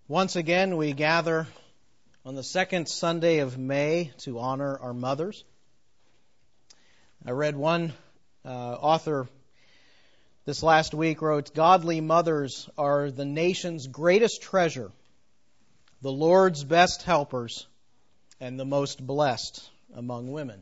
Once again, we gather on the second Sunday of May to honor our mothers. I read one author this last week wrote, "Godly mothers are the nation's greatest treasure, the Lord's best helpers, and the most blessed among women."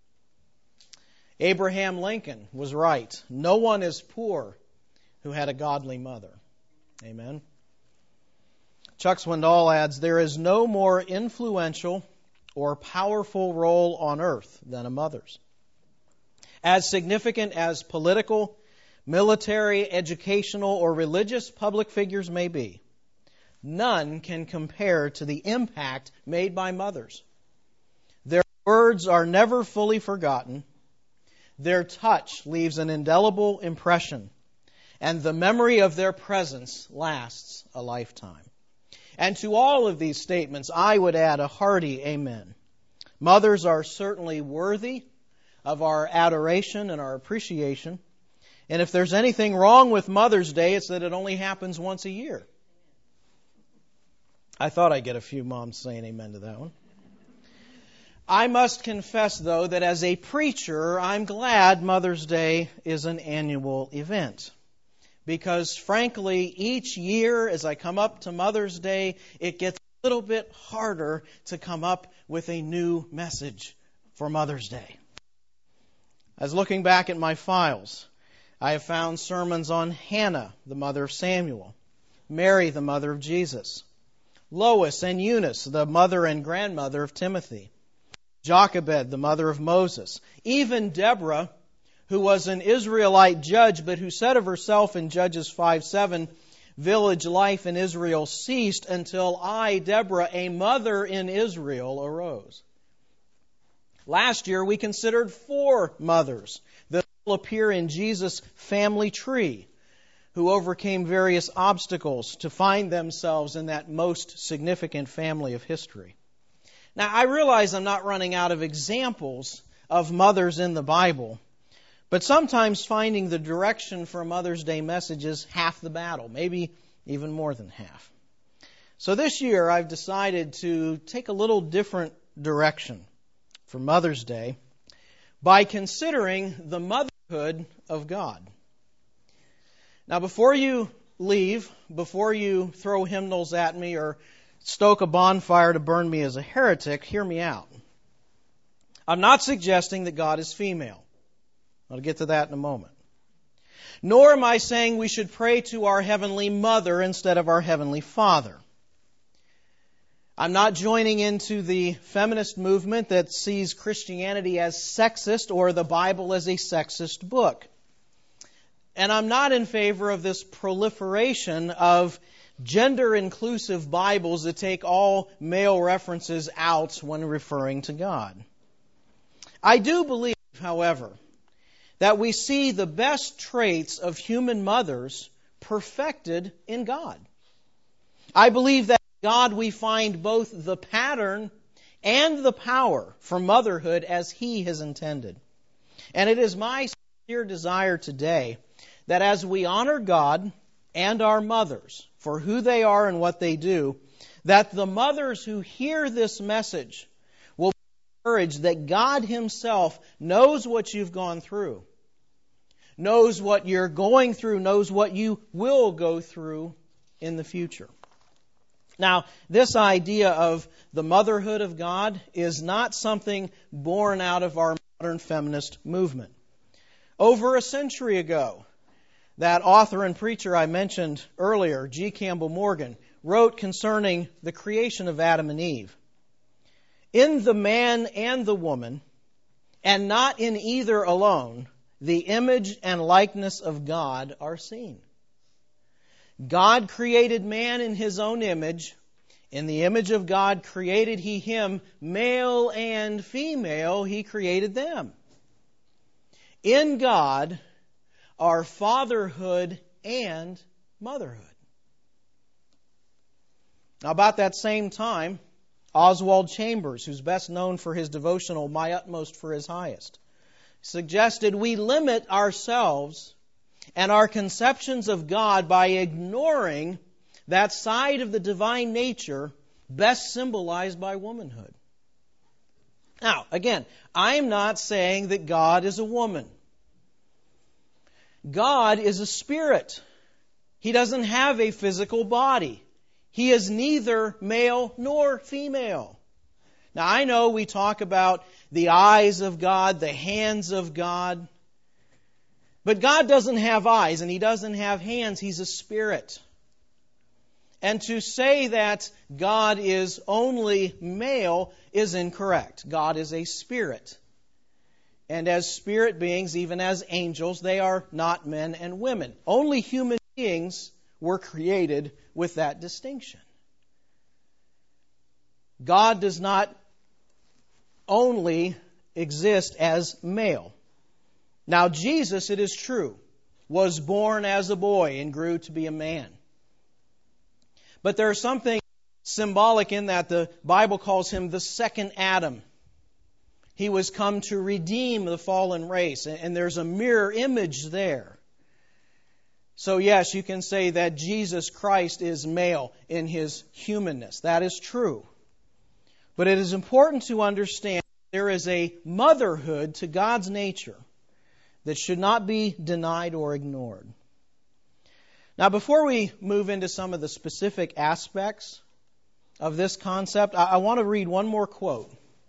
Abraham Lincoln was right. No one is poor who had a godly mother. Amen. Chuck Swindoll adds, "There is no more influential or powerful role on earth than a mother's. As significant as political, military, educational, or religious public figures may be, none can compare to the impact made by mothers. Their words are never fully forgotten. Their touch leaves an indelible impression, and the memory of their presence lasts a lifetime." And to all of these statements, I would add a hearty amen. Mothers are certainly worthy of our adoration and our appreciation. And if there's anything wrong with Mother's Day, it's that it only happens once a year. I thought I'd get a few moms saying amen to that one. I must confess, though, that as a preacher, I'm glad Mother's Day is an annual event. Because, frankly, each year as I come up to Mother's Day, it gets a little bit harder to come up with a new message for Mother's Day. As looking back at my files, I have found sermons on Hannah, the mother of Samuel, Mary, the mother of Jesus, Lois and Eunice, the mother and grandmother of Timothy, Jochebed, the mother of Moses, even Deborah, who was an Israelite judge, but who said of herself in Judges 5:7, "Village life in Israel ceased until I, Deborah, a mother in Israel, arose." Last year we considered 4 mothers that will appear in Jesus' family tree, who overcame various obstacles to find themselves in that most significant family of history. Now, I realize I'm not running out of examples of mothers in the Bible, but sometimes finding the direction for a Mother's Day message is half the battle, maybe even more than half. So this year I've decided to take a little different direction for Mother's Day by considering the motherhood of God. Now, before you leave, before you throw hymnals at me or stoke a bonfire to burn me as a heretic, hear me out. I'm not suggesting that God is female. I'll get to that in a moment. Nor am I saying we should pray to our Heavenly Mother instead of our Heavenly Father. I'm not joining into the feminist movement that sees Christianity as sexist or the Bible as a sexist book. And I'm not in favor of this proliferation of gender-inclusive Bibles that take all male references out when referring to God. I do believe, however, that we see the best traits of human mothers perfected in God. I believe that in God we find both the pattern and the power for motherhood as He has intended. And it is my sincere desire today that as we honor God and our mothers for who they are and what they do, that the mothers who hear this message will be encouraged that God Himself knows what you've gone through, knows what you're going through, knows what you will go through in the future. Now, this idea of the motherhood of God is not something born out of our modern feminist movement. Over a century ago, that author and preacher I mentioned earlier, G. Campbell Morgan, wrote concerning the creation of Adam and Eve. "In the man and the woman, and not in either alone, the image and likeness of God are seen." God created man in His own image. In the image of God created He him, male and female, He created them. In God are fatherhood and motherhood. Now, about that same time, Oswald Chambers, who's best known for his devotional, My Utmost for His Highest, suggested we limit ourselves and our conceptions of God by ignoring that side of the divine nature best symbolized by womanhood. Now, again, I'm not saying that God is a woman. God is a spirit. He doesn't have a physical body. He is neither male nor female. Now, I know we talk about the eyes of God, the hands of God, but God doesn't have eyes and He doesn't have hands. He's a spirit. And to say that God is only male is incorrect. God is a spirit. And as spirit beings, even as angels, they are not men and women. Only human beings were created with that distinction. God does not only exist as male. Now, Jesus, it is true, was born as a boy and grew to be a man. But there's something symbolic in that. The Bible calls him the second Adam. He was come to redeem the fallen race, and there's a mirror image there. So yes, you can say that Jesus Christ is male in His humanness. That is true. But it is important to understand there is a motherhood to God's nature that should not be denied or ignored. Now, before we move into some of the specific aspects of this concept, I want to read one more quote.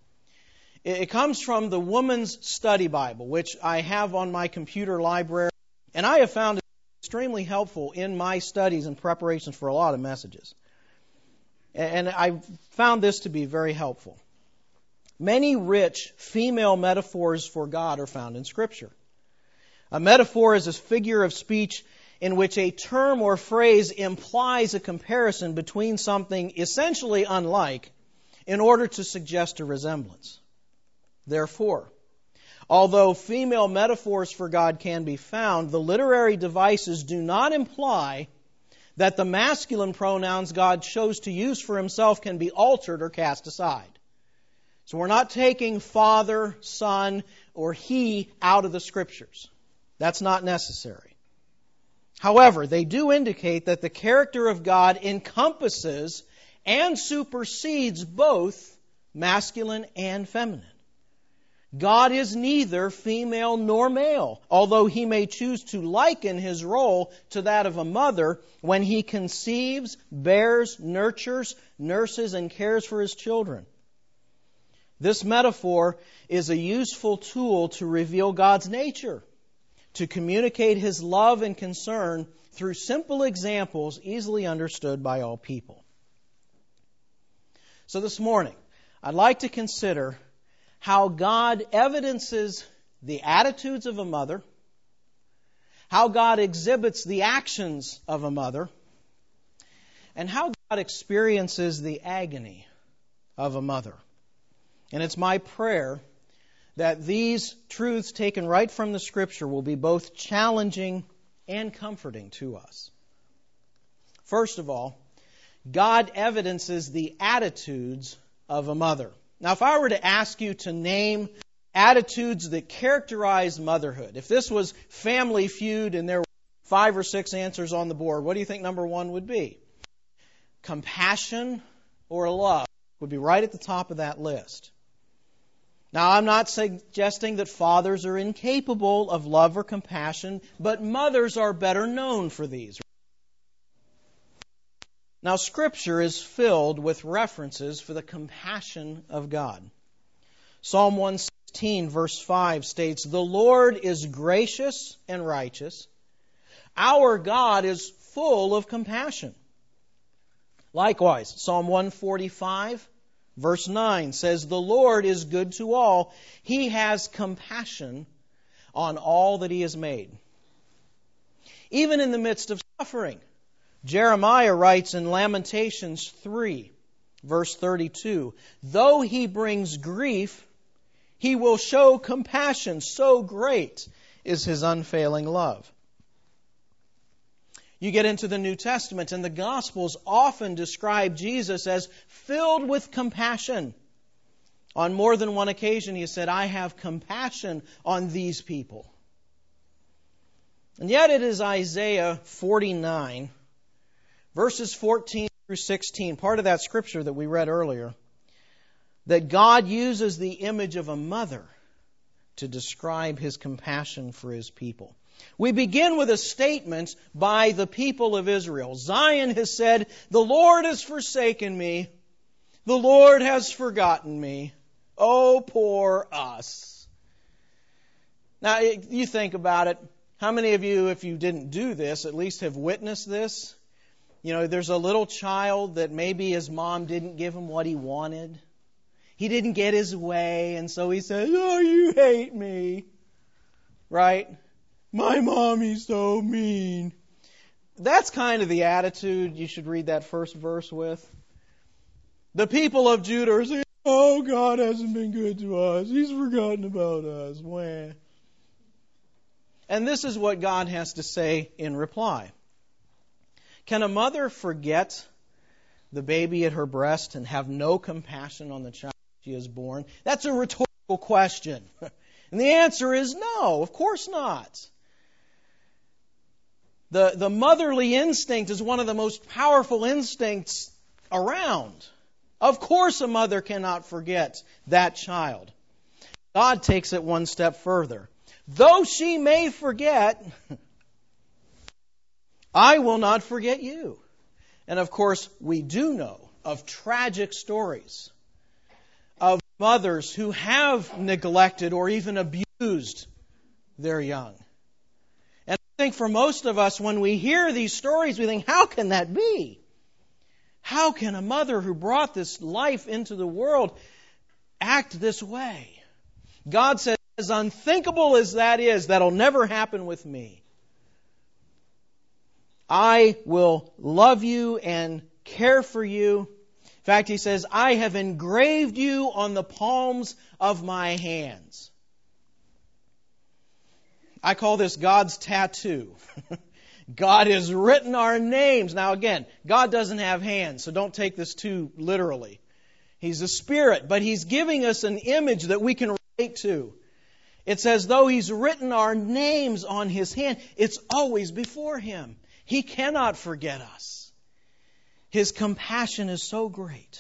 It comes from the Woman's Study Bible, which I have on my computer library, and I have found it extremely helpful in my studies and preparations for a lot of messages. And I found this to be very helpful. Many rich female metaphors for God are found in Scripture. A metaphor is a figure of speech in which a term or phrase implies a comparison between something essentially unlike in order to suggest a resemblance. Therefore, although female metaphors for God can be found, the literary devices do not imply that the masculine pronouns God chose to use for Himself can be altered or cast aside. So we're not taking Father, Son, or He out of the Scriptures. That's not necessary. However, they do indicate that the character of God encompasses and supersedes both masculine and feminine. God is neither female nor male, although He may choose to liken His role to that of a mother when He conceives, bears, nurtures, nurses, and cares for His children. This metaphor is a useful tool to reveal God's nature, to communicate His love and concern through simple examples easily understood by all people. So this morning, I'd like to consider how God evidences the attitudes of a mother, how God exhibits the actions of a mother, and how God experiences the agony of a mother. And it's my prayer that these truths taken right from the Scripture will be both challenging and comforting to us. First of all, God evidences the attitudes of a mother. Now, if I were to ask you to name attitudes that characterize motherhood, if this was Family Feud and there were 5 or 6 answers on the board, what do you think number 1 would be? Compassion or love would be right at the top of that list. Now, I'm not suggesting that fathers are incapable of love or compassion, but mothers are better known for these. Now, Scripture is filled with references for the compassion of God. Psalm 116, verse 5 states, "The Lord is gracious and righteous. Our God is full of compassion." Likewise, Psalm 145, verse 9 says, "The Lord is good to all. He has compassion on all that He has made." Even in the midst of suffering, Jeremiah writes in Lamentations 3, verse 32, "Though He brings grief, He will show compassion. So great is His unfailing love." You get into the New Testament, and the Gospels often describe Jesus as filled with compassion. On more than one occasion, He said, "I have compassion on these people." And yet it is Isaiah 49, verses 14 through 16, part of that scripture that we read earlier, that God uses the image of a mother to describe His compassion for His people. We begin with a statement by the people of Israel. Zion has said, "The Lord has forsaken me. The Lord has forgotten me. Oh, poor us." Now, you think about it. How many of you, if you didn't do this, at least have witnessed this? You know, there's a little child that maybe his mom didn't give him what he wanted. He didn't get his way, and so he says, "Oh, you hate me." Right? "My mommy's so mean." That's kind of the attitude you should read that first verse with. The people of Judah are saying, "Oh, God hasn't been good to us. He's forgotten about us." Wah. And this is what God has to say in reply. Can a mother forget the baby at her breast and have no compassion on the child she has born? That's a rhetorical question. And the answer is no, of course not. The motherly instinct is one of the most powerful instincts around. Of course a mother cannot forget that child. God takes it one step further. Though she may forget, I will not forget you. And of course, we do know of tragic stories of mothers who have neglected or even abused their young. And I think for most of us, when we hear these stories, we think, how can that be? How can a mother who brought this life into the world act this way? God says, as unthinkable as that is, that'll never happen with me. I will love you and care for you. In fact, He says, I have engraved you on the palms of my hands. I call this God's tattoo. God has written our names. Now again, God doesn't have hands, so don't take this too literally. He's a spirit, but He's giving us an image that we can relate to. It's as though He's written our names on His hand. It's always before Him. He cannot forget us. His compassion is so great.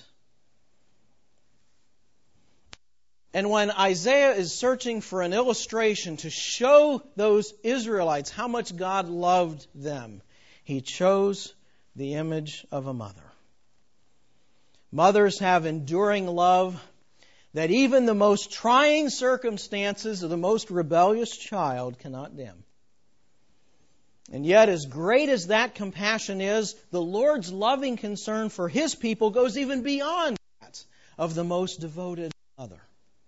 And when Isaiah is searching for an illustration to show those Israelites how much God loved them, he chose the image of a mother. Mothers have enduring love that even the most trying circumstances of the most rebellious child cannot dim. And yet, as great as that compassion is, the Lord's loving concern for His people goes even beyond that of the most devoted mother.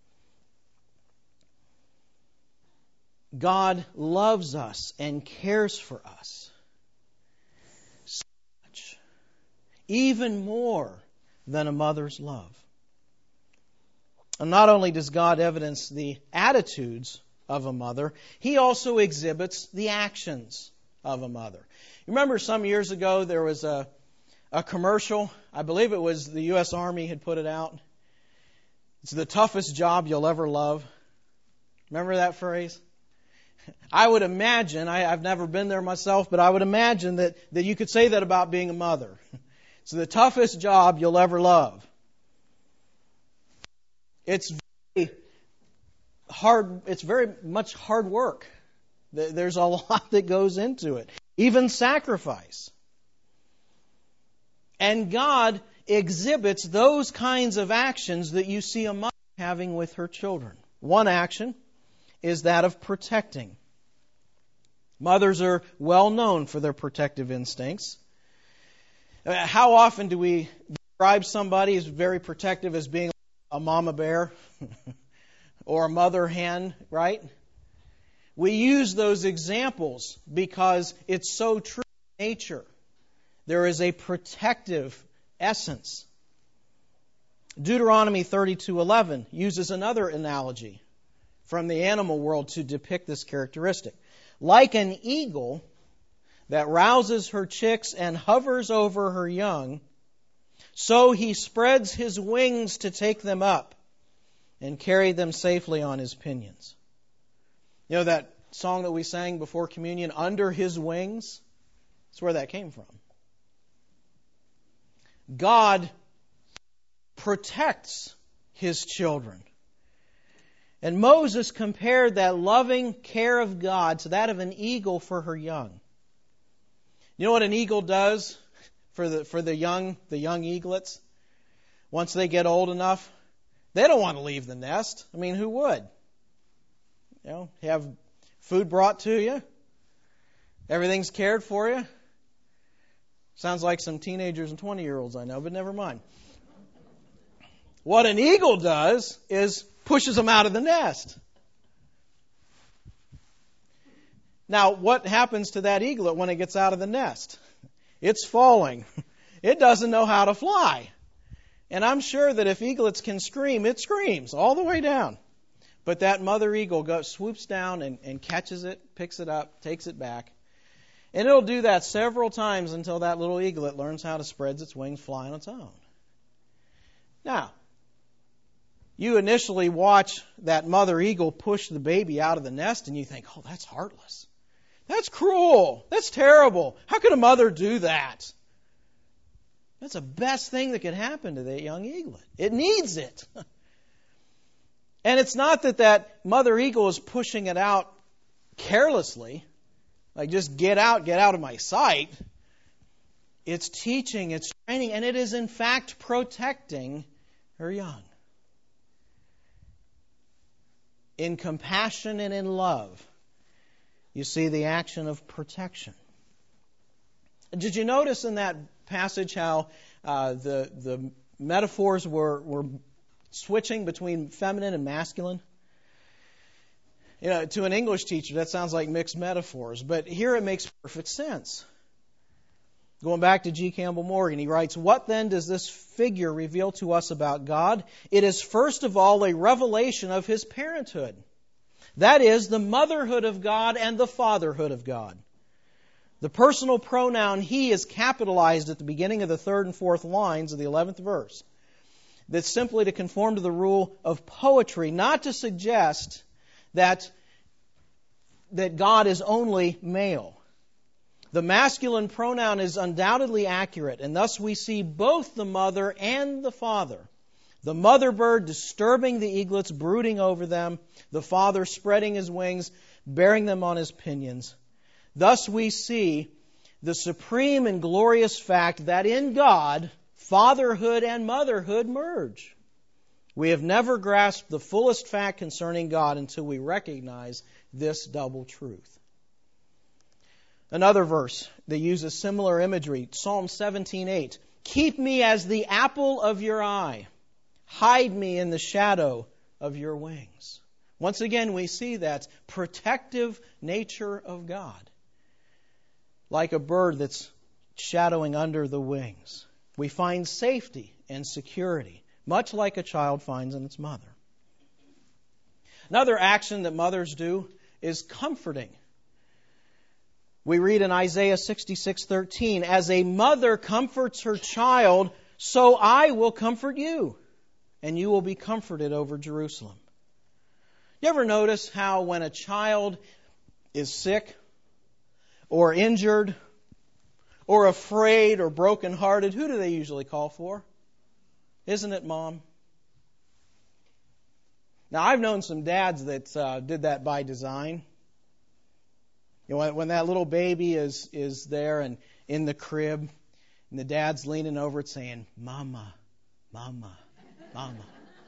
God loves us and cares for us so much, even more than a mother's love. And not only does God evidence the attitudes of a mother, He also exhibits the actions of a mother. You remember some years ago there was a commercial, I believe it was the U.S. Army had put it out. It's the toughest job you'll ever love. Remember that phrase? I would imagine, I've never been there myself, but I would imagine that you could say that about being a mother. It's the toughest job you'll ever love. It's very hard. It's very much hard work. There's a lot that goes into it, even sacrifice. And God exhibits those kinds of actions that you see a mother having with her children. One action is that of protecting. Mothers are well known for their protective instincts. How often do we describe somebody as very protective as being a mama bear or a mother hen, right? We use those examples because it's so true in nature. There is a protective essence. Deuteronomy 32:11 uses another analogy from the animal world to depict this characteristic. Like an eagle that rouses her chicks and hovers over her young, so he spreads his wings to take them up and carry them safely on his pinions. You know that song that we sang before communion, Under His Wings? That's where that came from. God protects His children. And Moses compared that loving care of God to that of an eagle for her young. You know what an eagle does for the young eaglets? Once they get old enough, they don't want to leave the nest. I mean, who would? You know, have food brought to you. Everything's cared for you. Sounds like some teenagers and 20-year-olds I know, but never mind. What an eagle does is pushes them out of the nest. Now, what happens to that eaglet when it gets out of the nest? It's falling. It doesn't know how to fly. And I'm sure that if eaglets can scream, it screams all the way down. But that mother eagle swoops down and catches it, picks it up, takes it back. And it'll do that several times until that little eaglet learns how to spread its wings, fly on its own. Now, you initially watch that mother eagle push the baby out of the nest and you think, oh, that's heartless. That's cruel. That's terrible. How could a mother do that? That's the best thing that could happen to that young eaglet. It needs it. And it's not that mother eagle is pushing it out carelessly, like just get out of my sight. It's teaching, it's training, and it is in fact protecting her young. In compassion and in love, you see the action of protection. Did you notice in that passage how the metaphors were switching between feminine and masculine? You know, to an English teacher, that sounds like mixed metaphors, but here it makes perfect sense. Going back to G. Campbell Morgan, he writes, "What then does this figure reveal to us about God? It is first of all a revelation of His parenthood. That is, the motherhood of God and the fatherhood of God. The personal pronoun He is capitalized at the beginning of the 3rd and 4th lines of the 11th verse. That's simply to conform to the rule of poetry, not to suggest that God is only male. The masculine pronoun is undoubtedly accurate, and thus we see both the mother and the father. The mother bird disturbing the eaglets, brooding over them, the father spreading his wings, bearing them on his pinions. Thus we see the supreme and glorious fact that in God, fatherhood and motherhood merge. We have never grasped the fullest fact concerning God until we recognize this double truth." Another verse that uses similar imagery, Psalm 17:8. "Keep me as the apple of your eye. Hide me in the shadow of your wings." Once again, we see that protective nature of God. Like a bird that's shadowing under the wings. We find safety and security, much like a child finds in its mother. Another action that mothers do is comforting. We read in Isaiah 66:13, "As a mother comforts her child, so I will comfort you, and you will be comforted over Jerusalem." You ever notice how when a child is sick or injured or afraid or brokenhearted, who do they usually call for? Isn't it mom? Now, I've known some dads that did that by design. You know, when that little baby is there and in the crib, and the dad's leaning over it saying, "Mama, Mama, Mama."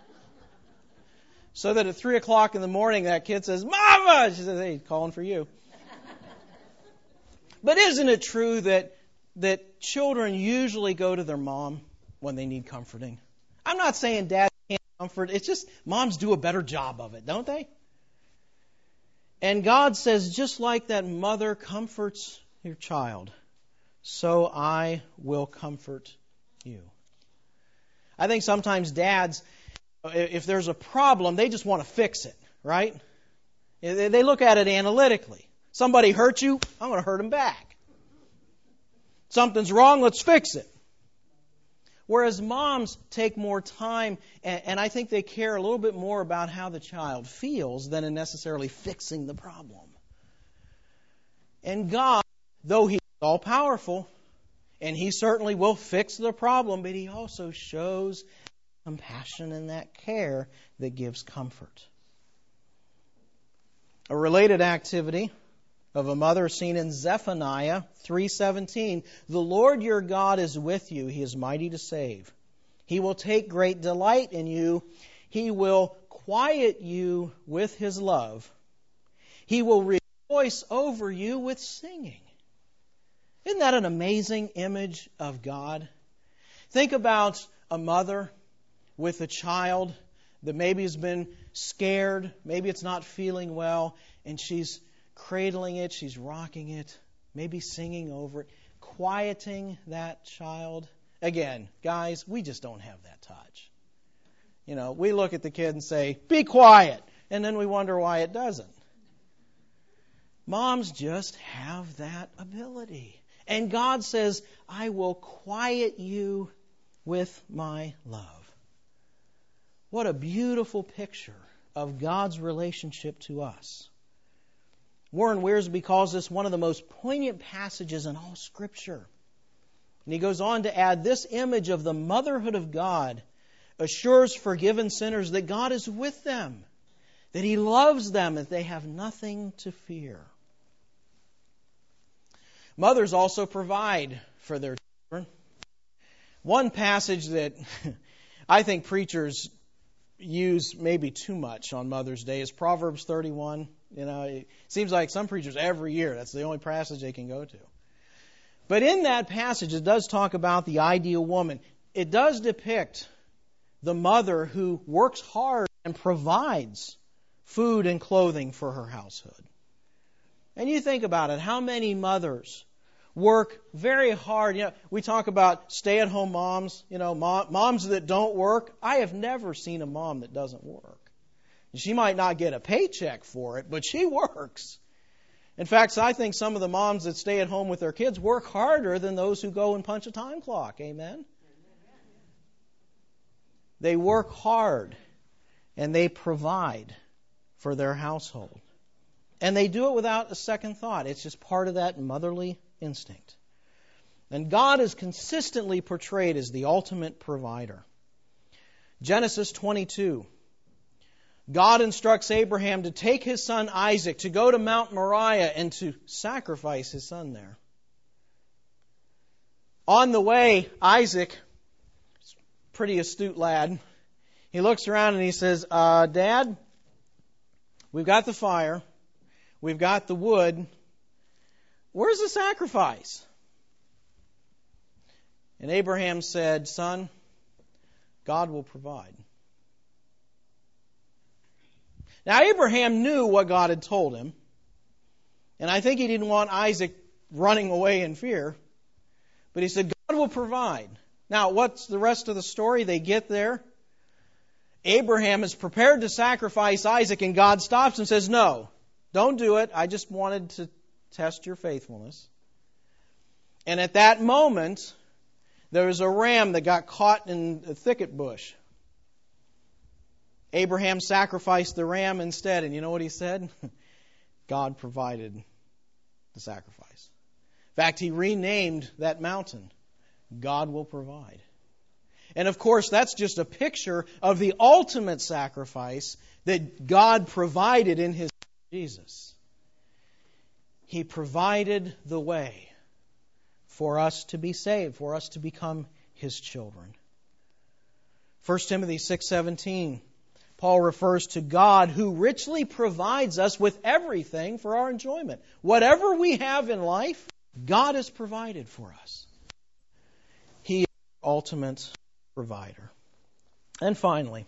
So that at 3 o'clock in the morning, that kid says, "Mama!" She says, "Hey, calling for you." But isn't it true that children usually go to their mom when they need comforting? I'm not saying dad can't comfort. It's just moms do a better job of it, don't they? And God says, just like that mother comforts your child, so I will comfort you. I think sometimes dads, if there's a problem, they just want to fix it, right? They look at it analytically. Somebody hurt you, I'm going to hurt them back. Something's wrong, let's fix it. Whereas moms take more time, and I think they care a little bit more about how the child feels than in necessarily fixing the problem. And God, though He is all-powerful, And He certainly will fix the problem, but He also shows compassion and that care that gives comfort. A related activity of a mother seen in Zephaniah 3:17. The Lord your God is with you. He is mighty to save. He will take great delight in you. He will quiet you with His love. He will rejoice over you with singing. Isn't that an amazing image of God? Think about a mother with a child that maybe has been scared, maybe it's not feeling well, and she's cradling it, she's rocking it, maybe singing over it, quieting that child. Again, guys, we just don't have that touch. You know, we look at the kid and say, be quiet, and then we wonder why it doesn't. Moms just have that ability. And God says, I will quiet you with my love. What a beautiful picture of God's relationship to us. Warren Wiersbe calls this one of the most poignant passages in all Scripture. And he goes on to add, this image of the motherhood of God assures forgiven sinners that God is with them, that He loves them, that they have nothing to fear. Mothers also provide for their children. One passage that I think preachers use maybe too much on Mother's Day is Proverbs 31. You know, it seems like some preachers every year, that's the only passage they can go to. But in that passage, it does talk about the ideal woman. It does depict the mother who works hard and provides food and clothing for her household. And you think about it, how many mothers work very hard? You know, we talk about stay-at-home moms, you know, moms that don't work. I have never seen a mom that doesn't work. She might not get a paycheck for it, but she works. In fact, I think some of the moms that stay at home with their kids work harder than those who go and punch a time clock. Amen? They work hard and they provide for their household. And they do it without a second thought. It's just part of that motherly instinct. And God is consistently portrayed as the ultimate provider. Genesis 22. God instructs Abraham to take his son Isaac, to go to Mount Moriah and to sacrifice his son there. On the way, Isaac, pretty astute lad, he looks around and he says, Dad, we've got the fire, we've got the wood, where's the sacrifice? And Abraham said, Son, God will provide. Now, Abraham knew what God had told him, and I think he didn't want Isaac running away in fear, but he said, God will provide. Now, what's the rest of the story? They get there. Abraham is prepared to sacrifice Isaac, and God stops and says, no, don't do it. I just wanted to test your faithfulness. And at that moment, there was a ram that got caught in a thicket bush. Abraham sacrificed the ram instead, and you know what he said? God provided the sacrifice. In fact, he renamed that mountain, God will provide. And of course, that's just a picture of the ultimate sacrifice that God provided in His Son Jesus. He provided the way for us to be saved, for us to become His children. 1 Timothy 6:17. Paul refers to God who richly provides us with everything for our enjoyment. Whatever we have in life, God has provided for us. He is the ultimate provider. And finally,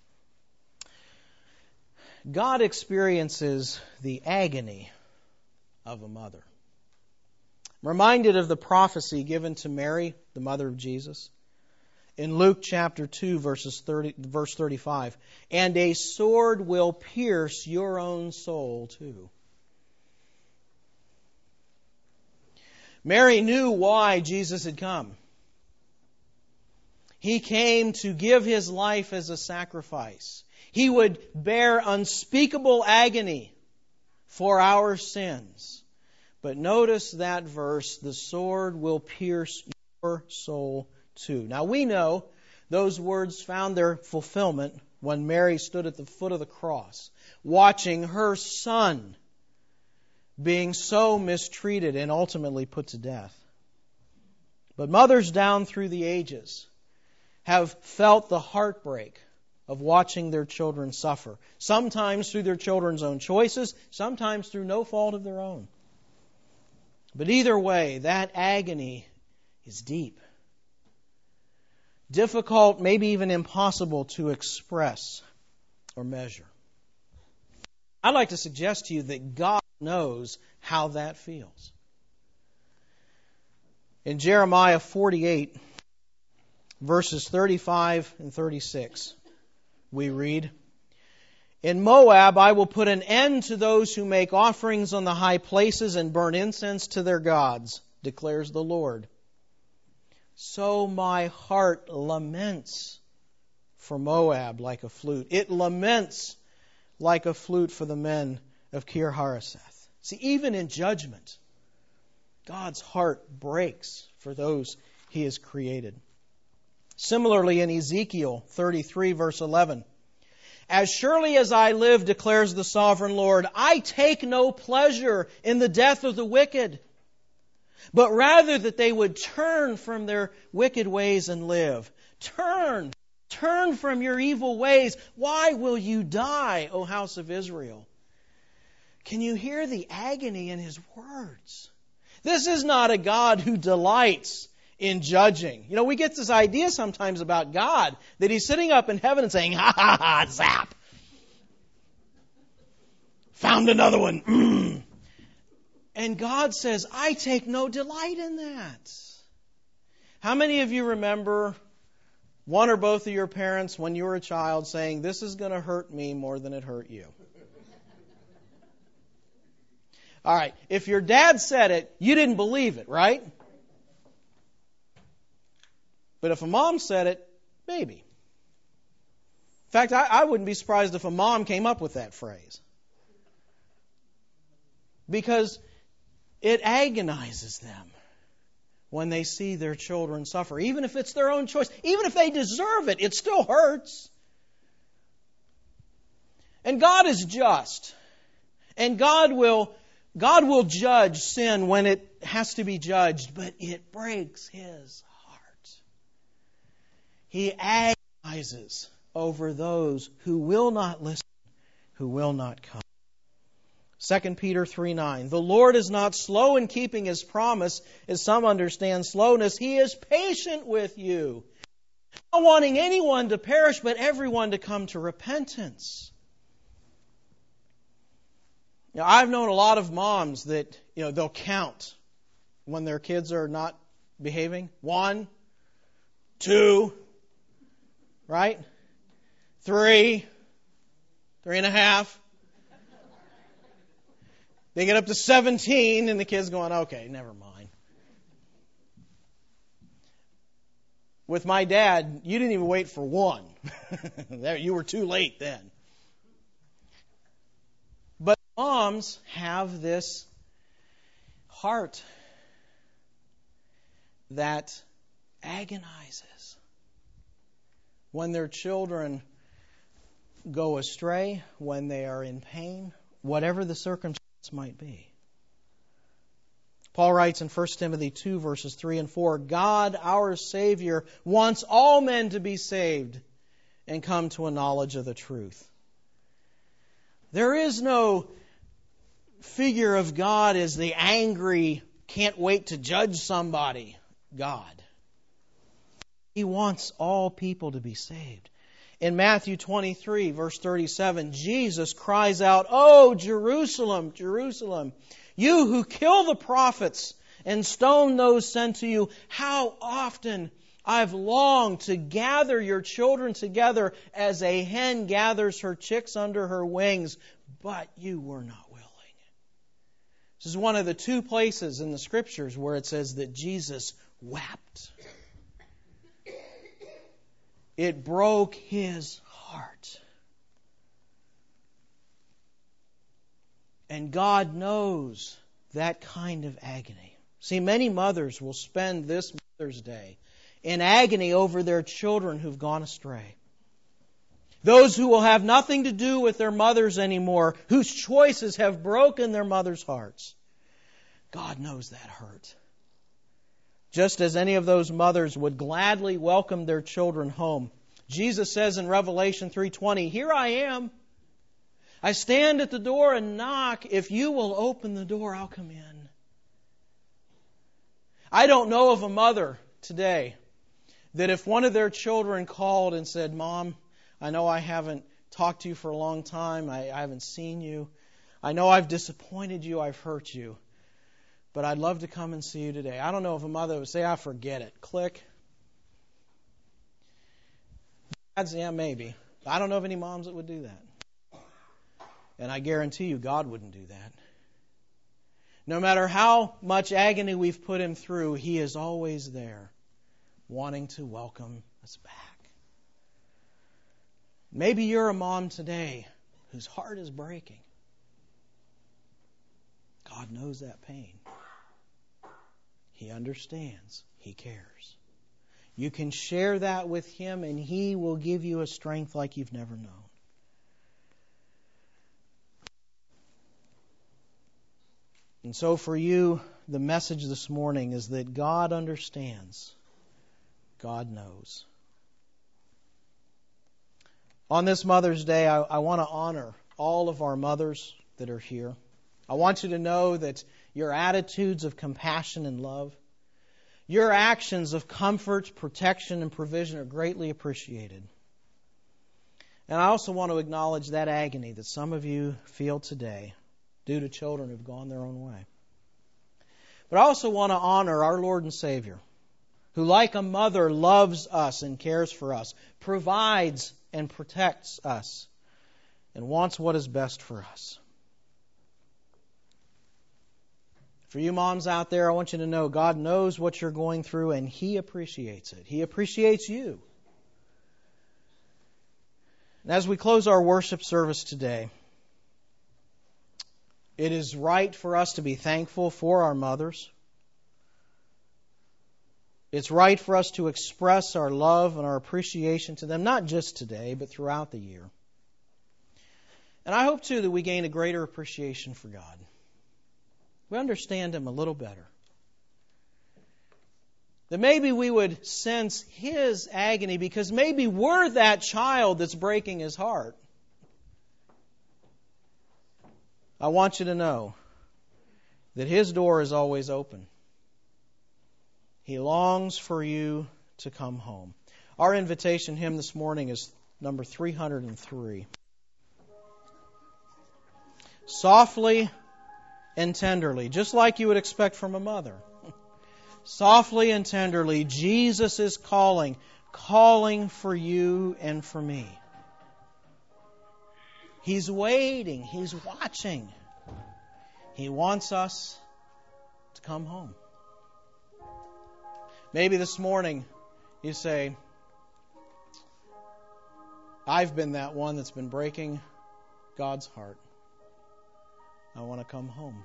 God experiences the agony of a mother. I'm reminded of the prophecy given to Mary, the mother of Jesus. In Luke chapter 2, verse 35, and a sword will pierce your own soul too. Mary knew why Jesus had come. He came to give His life as a sacrifice. He would bear unspeakable agony for our sins. But notice that verse, the sword will pierce your soul too. Now we know those words found their fulfillment when Mary stood at the foot of the cross, watching her son being so mistreated and ultimately put to death. But mothers down through the ages have felt the heartbreak of watching their children suffer, sometimes through their children's own choices, sometimes through no fault of their own. But either way, that agony is deep, difficult, maybe even impossible to express or measure. I'd like to suggest to you that God knows how that feels. In Jeremiah 48, verses 35 and 36, we read, "In Moab I will put an end to those who make offerings on the high places and burn incense to their gods, declares the Lord. So my heart laments for Moab like a flute. It laments like a flute for the men of Kir Hareseth." See, even in judgment, God's heart breaks for those He has created. Similarly, in Ezekiel 33, verse 11, "As surely as I live, declares the sovereign Lord, I take no pleasure in the death of the wicked, but rather that they would turn from their wicked ways and live." Turn from your evil ways. Why will you die, O house of Israel? Can you hear the agony in His words? This is not a God who delights in judging. You know, we get this idea sometimes about God, that He's sitting up in heaven and saying, "Ha ha ha, zap! Found another one." And God says, "I take no delight in that." How many of you remember one or both of your parents when you were a child saying, "This is going to hurt me more than it hurt you"? All right, if your dad said it, you didn't believe it, right? But if a mom said it, maybe. In fact, I wouldn't be surprised if a mom came up with that phrase. Because it agonizes them when they see their children suffer. Even if it's their own choice, even if they deserve it, it still hurts. And God is just. And God will judge sin when it has to be judged, but it breaks His heart. He agonizes over those who will not listen, who will not come. 2 Peter 3:9, "The Lord is not slow in keeping His promise, as some understand slowness. He is patient with you, not wanting anyone to perish, but everyone to come to repentance." Now, I've known a lot of moms that, they'll count when their kids are not behaving. 1, 2, right? 3, 3.5. They get up to 17 and the kid's going, "Okay, never mind." With my dad, you didn't even wait for 1. You were too late then. But moms have this heart that agonizes when their children go astray, when they are in pain, whatever the circumstance might be. Paul writes in 1 Timothy 2, verses 3 and 4, "God, our Savior, wants all men to be saved and come to a knowledge of the truth." There is no figure of God as the angry, can't wait to judge somebody God. He wants all people to be saved. In Matthew 23, verse 37, Jesus cries out, "Oh, Jerusalem, Jerusalem, you who kill the prophets and stone those sent to you, how often I've longed to gather your children together as a hen gathers her chicks under her wings, but you were not willing." This is one of the 2 places in the Scriptures where it says that Jesus wept. It broke His heart. And God knows that kind of agony. See, many mothers will spend this Mother's Day in agony over their children who've gone astray. Those who will have nothing to do with their mothers anymore, whose choices have broken their mothers' hearts. God knows that hurt. Just as any of those mothers would gladly welcome their children home. Jesus says in Revelation 3:20, "Here I am. I stand at the door and knock. If you will open the door, I'll come in." I don't know of a mother today that if one of their children called and said, "Mom, I know I haven't talked to you for a long time. I haven't seen you. I know I've disappointed you. I've hurt you. But I'd love to come and see you today." I don't know if a mother would say, "I forget it." Click. Dads, yeah, maybe. I don't know of any moms that would do that. And I guarantee you God wouldn't do that. No matter how much agony we've put Him through, He is always there, wanting to welcome us back. Maybe you're a mom today whose heart is breaking. God knows that pain. He understands. He cares. You can share that with Him, and He will give you a strength like you've never known. And so for you, the message this morning is that God understands. God knows. On this Mother's Day, I want to honor all of our mothers that are here. I want you to know that your attitudes of compassion and love, your actions of comfort, protection, and provision are greatly appreciated. And I also want to acknowledge that agony that some of you feel today due to children who've gone their own way. But I also want to honor our Lord and Savior, who like a mother loves us and cares for us, provides and protects us, and wants what is best for us. For you moms out there, I want you to know God knows what you're going through and He appreciates it. He appreciates you. And as we close our worship service today, it is right for us to be thankful for our mothers. It's right for us to express our love and our appreciation to them, not just today, but throughout the year. And I hope, too, that we gain a greater appreciation for God. We understand Him a little better. That maybe we would sense His agony because maybe we're that child that's breaking His heart. I want you to know that His door is always open. He longs for you to come home. Our invitation hymn this morning is number 303. Softly and tenderly, just like you would expect from a mother. Softly and tenderly, Jesus is calling for you and for me. He's waiting. He's watching. He wants us to come home. Maybe this morning you say, "I've been that one that's been breaking God's heart. I want to come home."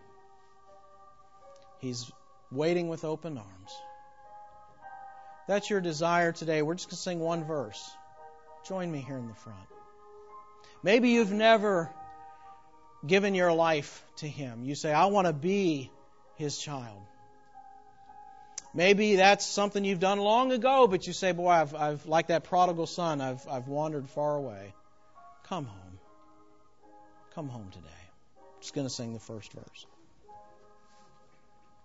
He's waiting with open arms. That's your desire today. We're just going to sing one verse. Join me here in the front. Maybe you've never given your life to Him. You say, "I want to be His child." Maybe that's something you've done long ago, but you say, "Boy, I've like that prodigal son, I've wandered far away." Come home. Come home today. Just going to sing the first verse.